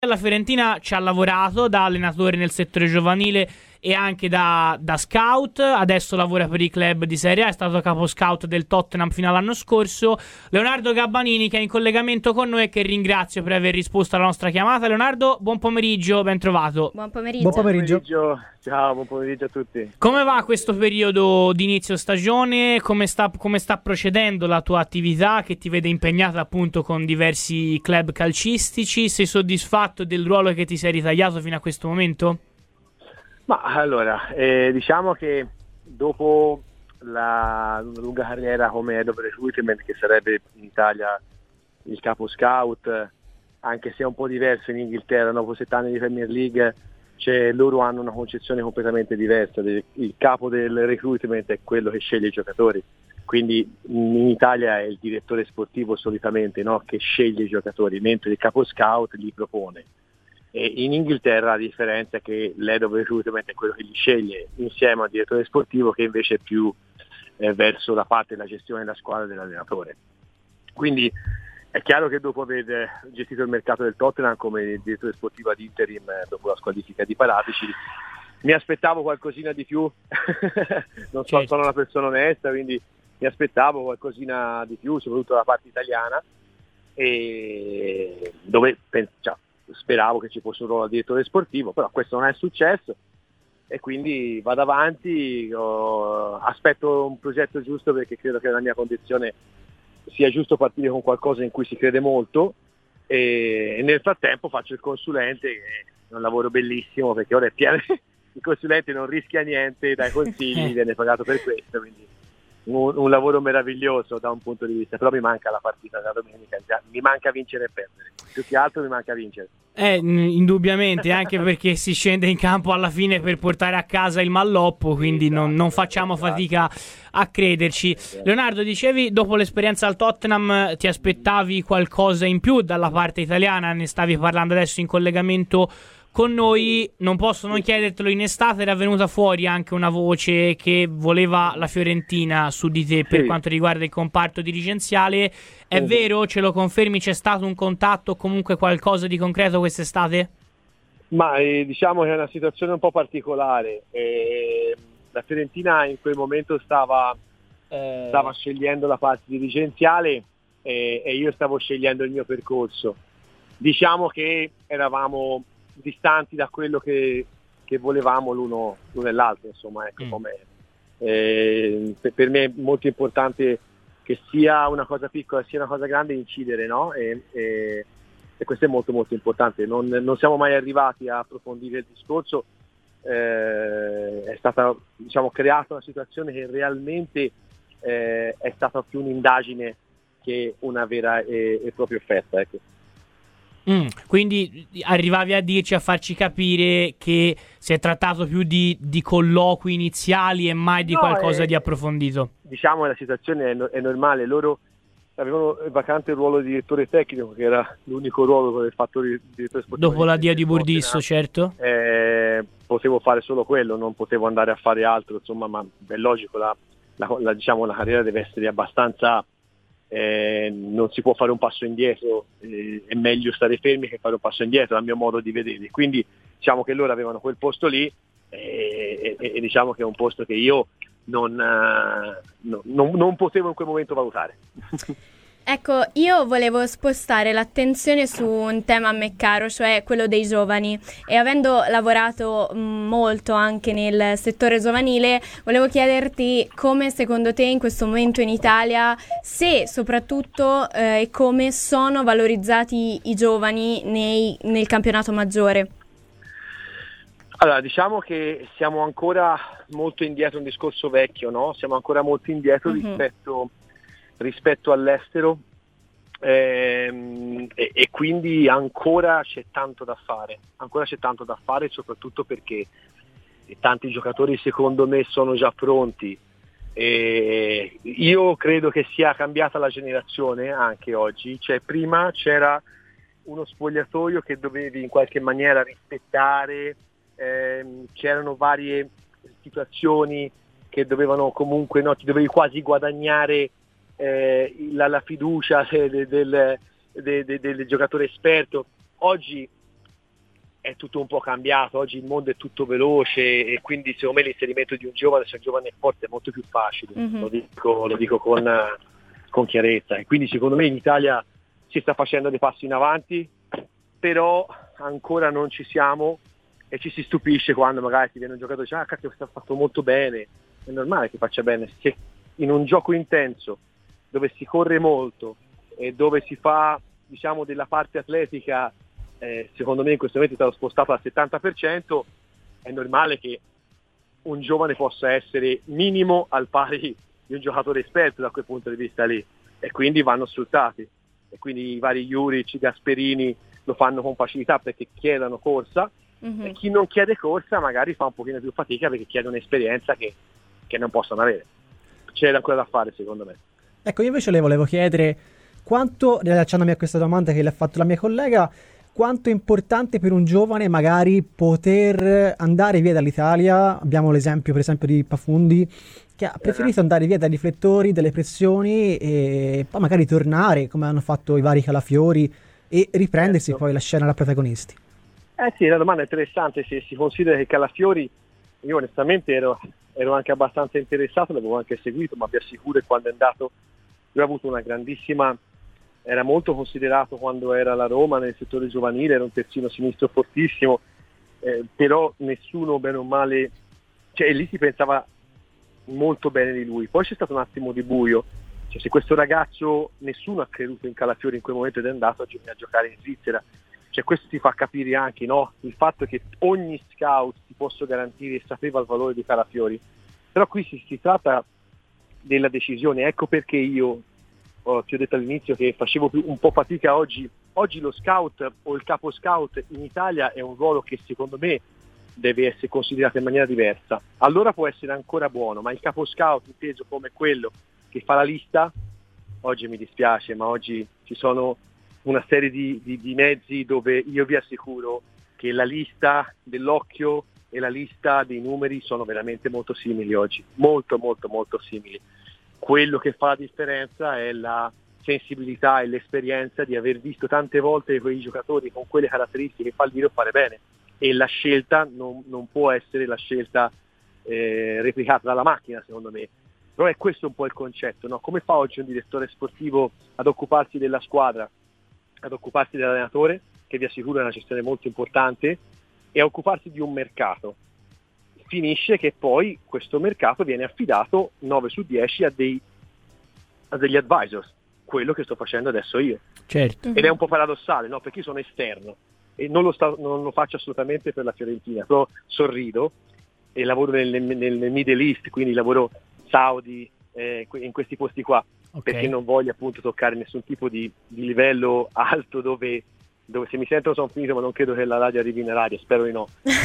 La Fiorentina ci ha lavorato da allenatore nel settore giovanile e anche da scout, adesso lavora per i club di Serie A, è stato capo scout del Tottenham fino all'anno scorso. Leonardo Gabbanini, che è in collegamento con noi e che ringrazio per aver risposto alla nostra chiamata. Leonardo, buon pomeriggio, ben trovato. Buon pomeriggio. Buon pomeriggio. Ciao, buon pomeriggio a tutti. Come va questo periodo di inizio stagione? Come sta procedendo la tua attività che ti vede impegnata appunto con diversi club calcistici? Sei soddisfatto del ruolo che ti sei ritagliato fino a questo momento? Ma allora, diciamo che dopo una lunga carriera come head of recruitment, che sarebbe in Italia il capo scout, anche se è un po' diverso in Inghilterra, dopo 7 anni di Premier League, loro hanno una concezione completamente diversa. Il capo del recruitment è quello che sceglie i giocatori, quindi in Italia è il direttore sportivo solitamente, no, che sceglie i giocatori, mentre il capo scout li propone. E in Inghilterra la differenza è che l'head of recruitment è quello che li sceglie insieme al direttore sportivo, che invece è più verso la parte della gestione della squadra dell'allenatore. Quindi è chiaro che dopo aver gestito il mercato del Tottenham come direttore sportivo ad interim dopo la squalifica di Paratici, mi aspettavo qualcosina di più. Non so, sono una persona onesta, quindi mi aspettavo qualcosina di più, soprattutto dalla parte italiana, e dove speravo che ci fosse un ruolo da direttore sportivo, però questo non è successo e quindi vado avanti, aspetto un progetto giusto, perché credo che nella mia condizione sia giusto partire con qualcosa in cui si crede molto, e nel frattempo faccio il consulente, che è un lavoro bellissimo perché ora è pieno. Il consulente non rischia niente, dai consigli, viene pagato per questo, quindi un lavoro meraviglioso da un punto di vista, però mi manca la partita della domenica, mi manca vincere e perdere, più che altro mi manca vincere. Indubbiamente, anche perché si scende in campo alla fine per portare a casa il malloppo, quindi non facciamo fatica a crederci. Leonardo, dicevi dopo l'esperienza al Tottenham ti aspettavi qualcosa in più dalla parte italiana, ne stavi parlando adesso in collegamento con noi. Non posso non chiedertelo, in estate era venuta fuori anche una voce che voleva la Fiorentina su di te per quanto riguarda il comparto dirigenziale. È vero? Ce lo confermi? C'è stato un contatto o comunque qualcosa di concreto quest'estate? Ma diciamo che è una situazione un po' particolare. La Fiorentina in quel momento stava scegliendo la parte dirigenziale e io stavo scegliendo il mio percorso. Diciamo che eravamo distanti da quello che volevamo l'uno e l'altro, insomma, ecco. Per me è molto importante che sia una cosa piccola sia una cosa grande incidere, no? E questo è molto molto importante. Non siamo mai arrivati a approfondire il discorso, è stata, diciamo, creata una situazione che realmente è stata più un'indagine che una vera e propria offerta, ecco. Quindi arrivavi a dirci, a farci capire che si è trattato più di colloqui iniziali e mai di qualcosa di approfondito. Diciamo che la situazione è normale. Loro avevano vacante il ruolo di direttore tecnico, che era l'unico ruolo che avevo fatto il direttore sportivo. Dopo l'addio di Burdisso, certo. Potevo fare solo quello, non potevo andare a fare altro, insomma, ma è logico, diciamo, la carriera deve essere abbastanza... non si può fare un passo indietro, è meglio stare fermi che fare un passo indietro, a mio modo di vedere. Quindi diciamo che loro avevano quel posto lì e diciamo che è un posto che io non potevo in quel momento valutare. Ecco, io volevo spostare l'attenzione su un tema a me caro, cioè quello dei giovani, e avendo lavorato molto anche nel settore giovanile, volevo chiederti come secondo te in questo momento in Italia, se soprattutto e come sono valorizzati i giovani nel campionato maggiore. Allora, diciamo che siamo ancora molto indietro, un discorso vecchio, no? Siamo ancora molto indietro rispetto all'estero, e quindi ancora c'è tanto da fare, soprattutto perché tanti giocatori secondo me sono già pronti. Io credo che sia cambiata la generazione anche oggi, cioè prima c'era uno spogliatoio che dovevi in qualche maniera rispettare, c'erano varie situazioni che dovevano comunque, no, ti dovevi quasi guadagnare la fiducia del giocatore esperto. Oggi è tutto un po' cambiato, oggi il mondo è tutto veloce e quindi secondo me l'inserimento di un giovane, se un giovane è forte, è molto più facile, lo dico con chiarezza, e quindi secondo me in Italia si sta facendo dei passi in avanti, però ancora non ci siamo e ci si stupisce quando magari ti viene un giocatore e dice cacchio, sta fatto molto bene, è normale che faccia bene, se in un gioco intenso dove si corre molto e dove si fa, diciamo, della parte atletica, secondo me in questo momento è stato spostato al 70%, è normale che un giovane possa essere minimo al pari di un giocatore esperto da quel punto di vista lì, e quindi vanno sfruttati, e quindi i vari Juric, Gasperini lo fanno con facilità perché chiedono corsa, e chi non chiede corsa magari fa un pochino più fatica perché chiede un'esperienza che non possono avere. C'è ancora da fare, secondo me. Ecco, io invece le volevo chiedere quanto, rilacciandomi a questa domanda che le ha fatto la mia collega, quanto è importante per un giovane magari poter andare via dall'Italia. Abbiamo l'esempio per esempio di Pafundi, che ha preferito andare via dai riflettori, dalle pressioni, e poi magari tornare come hanno fatto i vari Calafiori e riprendersi poi la scena da protagonisti. Sì, la domanda è interessante. Se si considera che Calafiori, io onestamente ero anche abbastanza interessato, l'avevo anche seguito, ma vi assicuro che quando è andato lui ha avuto una grandissima, era molto considerato quando era alla Roma nel settore giovanile, era un terzino sinistro fortissimo, però nessuno bene o male, cioè lì si pensava molto bene di lui. Poi c'è stato un attimo di buio, cioè se questo ragazzo, nessuno ha creduto in Calafiori in quel momento ed è andato a giocare in Svizzera, cioè questo ti fa capire anche, no, il fatto che ogni scout ti posso garantire e sapeva il valore di Calafiori, però qui si tratta della decisione. Ecco perché io ti ho detto all'inizio che facevo un po' fatica oggi lo scout o il capo scout in Italia è un ruolo che secondo me deve essere considerato in maniera diversa. Allora può essere ancora buono, ma il capo scout inteso come quello che fa la lista, oggi mi dispiace, ma oggi ci sono una serie di mezzi dove io vi assicuro che la lista dell'occhio e la lista dei numeri sono veramente molto simili oggi, molto molto molto simili. Quello che fa la differenza è la sensibilità e l'esperienza di aver visto tante volte quei giocatori con quelle caratteristiche fallire o fare bene, e la scelta non può essere la scelta replicata dalla macchina, secondo me. Però è questo un po' il concetto, no? Come fa oggi un direttore sportivo ad occuparsi della squadra, ad occuparsi dell'allenatore, che vi assicuro è una gestione molto importante, e a occuparsi di un mercato? Finisce che poi questo mercato viene affidato 9 su 10 a degli advisors, quello che sto facendo adesso io. Certo. Ed è un po' paradossale, no? Perché io sono esterno e non lo faccio assolutamente per la Fiorentina, però sorrido e lavoro nel Middle East, quindi lavoro Saudi, in questi posti qua, perché non voglio appunto toccare nessun tipo di livello alto dove se mi sentono sono finito, ma non credo che la radio arrivi in radio, spero di no.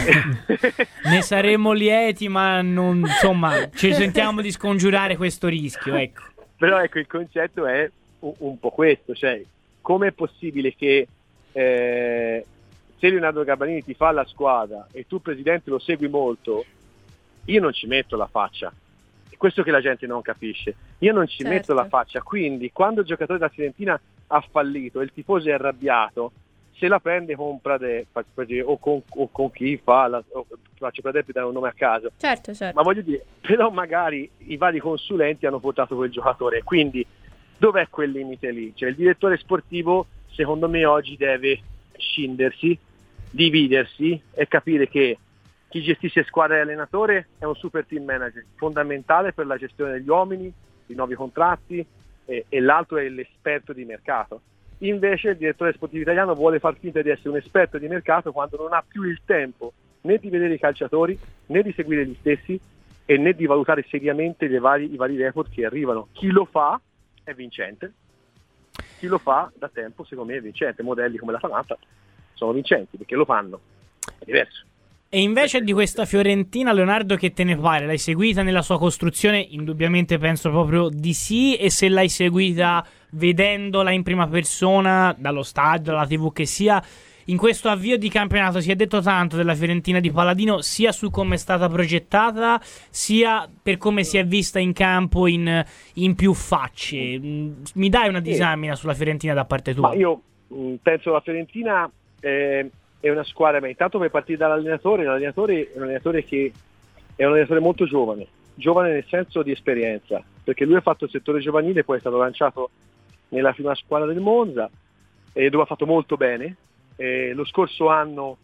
Ne saremo lieti, ma non, insomma, ci sentiamo di scongiurare questo rischio, ecco. Però ecco, il concetto è un po' questo, cioè come è possibile che se Leonardo Gabbanini ti fa la squadra e tu presidente lo segui molto, io non ci metto la faccia. È questo che la gente non capisce. Io non ci metto la faccia, quindi quando il giocatore della Fiorentina ha fallito e il tifoso è arrabbiato, se la prende con Pradè o con chi fa faccio Pradè per dare un nome a caso, certo. Ma voglio dire, però magari i vari consulenti hanno portato quel giocatore, quindi dov'è quel limite lì? Cioè il direttore sportivo secondo me oggi deve scindersi, dividersi e capire che chi gestisce squadra e allenatore è un super team manager fondamentale per la gestione degli uomini, i nuovi contratti, e l'altro è l'esperto di mercato. Invece il direttore sportivo italiano vuole far finta di essere un esperto di mercato quando non ha più il tempo né di vedere i calciatori, né di seguire gli stessi, e né di valutare seriamente i vari report che arrivano. Chi lo fa è vincente, chi lo fa da tempo secondo me è vincente. Modelli come l'Atalanta sono vincenti perché lo fanno, è diverso. E invece di questa Fiorentina, Leonardo, che te ne pare? L'hai seguita nella sua costruzione? Indubbiamente penso proprio di sì. E se l'hai seguita vedendola in prima persona, dallo stadio, dalla TV che sia, in questo avvio di campionato si è detto tanto della Fiorentina di Paladino, sia su come è stata progettata, sia per come si è vista in campo in più facce. Mi dai una disamina sulla Fiorentina da parte tua? Ma io penso la Fiorentina è una squadra, ma intanto per partire dall'allenatore, l'allenatore è un allenatore che è un allenatore molto giovane nel senso di esperienza, perché lui ha fatto il settore giovanile, poi è stato lanciato nella prima squadra del Monza, dove ha fatto molto bene. Lo scorso anno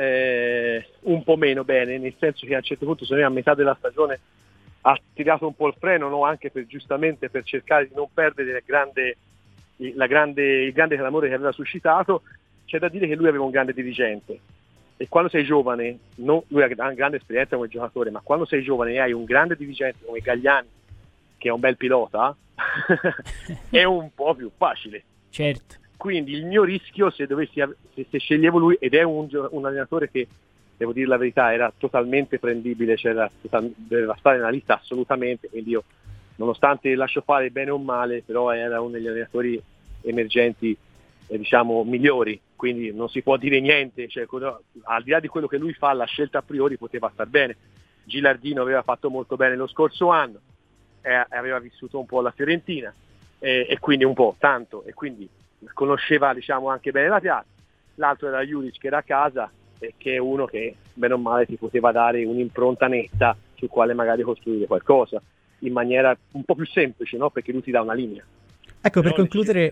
un po' meno bene, nel senso che a un certo punto, secondo me, a metà della stagione ha tirato un po' il freno, no? Anche giustamente per cercare di non perdere il grande clamore che aveva suscitato. C'è da dire che lui aveva un grande dirigente, e quando sei giovane, lui ha una grande esperienza come giocatore, ma quando sei giovane e hai un grande dirigente come Gagliani, che è un bel pilota, è un po' più facile. Certo. Quindi il mio rischio, se sceglievo lui, ed è un allenatore che, devo dire la verità, era totalmente prendibile, doveva stare nella lista assolutamente, quindi io, nonostante lascio fare bene o male, però era uno degli allenatori emergenti, diciamo, migliori, quindi non si può dire niente, cioè, al di là di quello che lui fa, la scelta a priori poteva star bene. Gilardino aveva fatto molto bene lo scorso anno, aveva vissuto un po' la Fiorentina, e quindi un po' tanto, e quindi conosceva, diciamo, anche bene la piazza. L'altro era Juric, che era a casa, e che è uno che bene o male ti poteva dare un'impronta netta sul quale magari costruire qualcosa in maniera un po' più semplice, no? Perché lui ti dà una linea. Ecco, per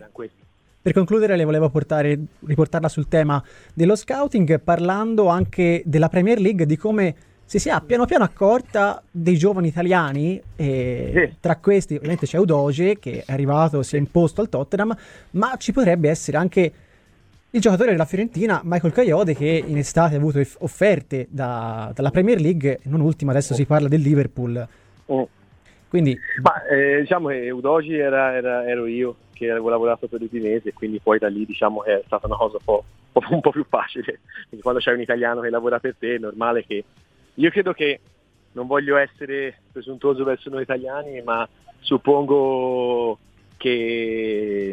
concludere le volevo riportarla sul tema dello scouting, parlando anche della Premier League, di come si sia piano piano accorta dei giovani italiani, tra questi ovviamente c'è Udogie, che è arrivato, si è imposto al Tottenham, ma ci potrebbe essere anche il giocatore della Fiorentina, Michael Kayode, che in estate ha avuto offerte dalla Premier League, non ultima adesso si parla del Liverpool. Quindi diciamo che Udogie ero io che avevo lavorato per l'Udinese, quindi poi da lì, diciamo, è stata una cosa un po' più facile. Quindi quando c'è un italiano che lavora per te è normale che... Io credo che, non voglio essere presuntuoso verso noi italiani, ma suppongo che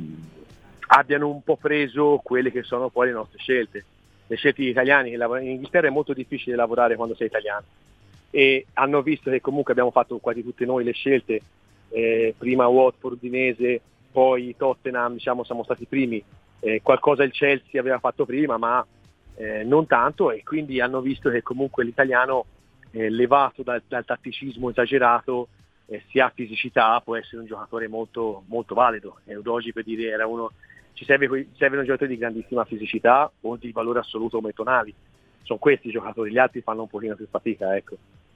abbiano un po' preso quelle che sono poi le nostre scelte. Le scelte degli italiani che lavorano in Inghilterra, è molto difficile lavorare quando sei italiano, e hanno visto che comunque abbiamo fatto quasi tutte noi le scelte, prima Watford, Udinese, poi Tottenham, diciamo, siamo stati primi, qualcosa il Chelsea aveva fatto prima, ma non tanto, e quindi hanno visto che comunque l'italiano, levato dal tatticismo esagerato, si ha fisicità, può essere un giocatore molto, molto valido. E Udogie, per dire, era uno, ci servono giocatori di grandissima fisicità o di valore assoluto come Tonali. Sono questi i giocatori, gli altri fanno un pochino più fatica, ecco.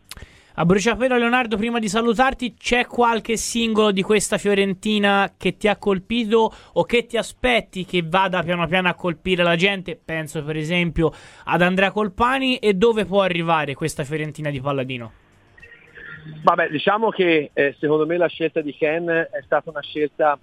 A bruciapelo, Leonardo, prima di salutarti, c'è qualche singolo di questa Fiorentina che ti ha colpito o che ti aspetti che vada piano piano a colpire la gente? Penso per esempio ad Andrea Colpani. E dove può arrivare questa Fiorentina di Palladino? Vabbè, diciamo che secondo me la scelta di Ken è stata una scelta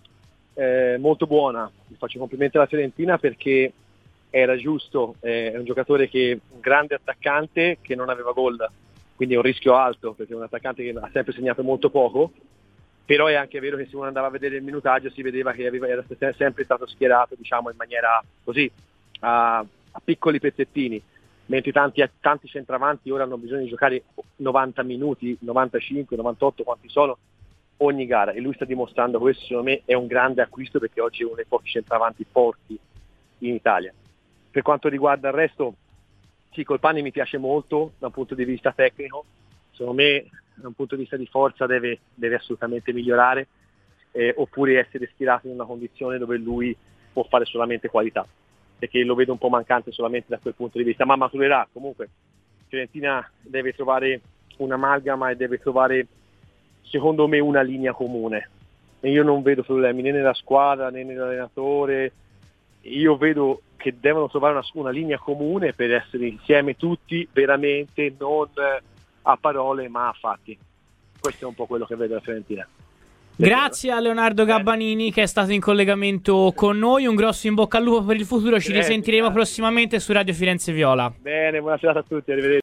molto buona. Vi faccio complimenti alla Fiorentina, perché era giusto, è un giocatore un grande attaccante che non aveva gol, quindi è un rischio alto, perché è un attaccante che ha sempre segnato molto poco, però è anche vero che se uno andava a vedere il minutaggio si vedeva che era sempre stato schierato, diciamo, in maniera così, a piccoli pezzettini, mentre tanti centravanti ora hanno bisogno di giocare 90 minuti, 95, 98, quanti sono, ogni gara, e lui sta dimostrando questo. Secondo me è un grande acquisto, perché oggi è uno dei pochi centravanti forti in Italia. Per quanto riguarda il resto, sì, Colpani mi piace molto da un punto di vista tecnico, secondo me da un punto di vista di forza deve assolutamente migliorare, oppure essere schierato in una condizione dove lui può fare solamente qualità, perché lo vedo un po' mancante solamente da quel punto di vista, ma maturerà. Comunque Fiorentina deve trovare un'amalgama e deve trovare, secondo me, una linea comune, e io non vedo problemi né nella squadra né nell'allenatore. Io vedo che devono trovare una linea comune per essere insieme tutti veramente, non a parole ma a fatti. Questo è un po' quello che vedo la Fiorentina. Grazie a Leonardo Gabbanini, che è stato in collegamento con noi. Un grosso in bocca al lupo per il futuro. Ci risentiremo prossimamente su Radio Firenze Viola. Bene, buona serata a tutti, arrivederci.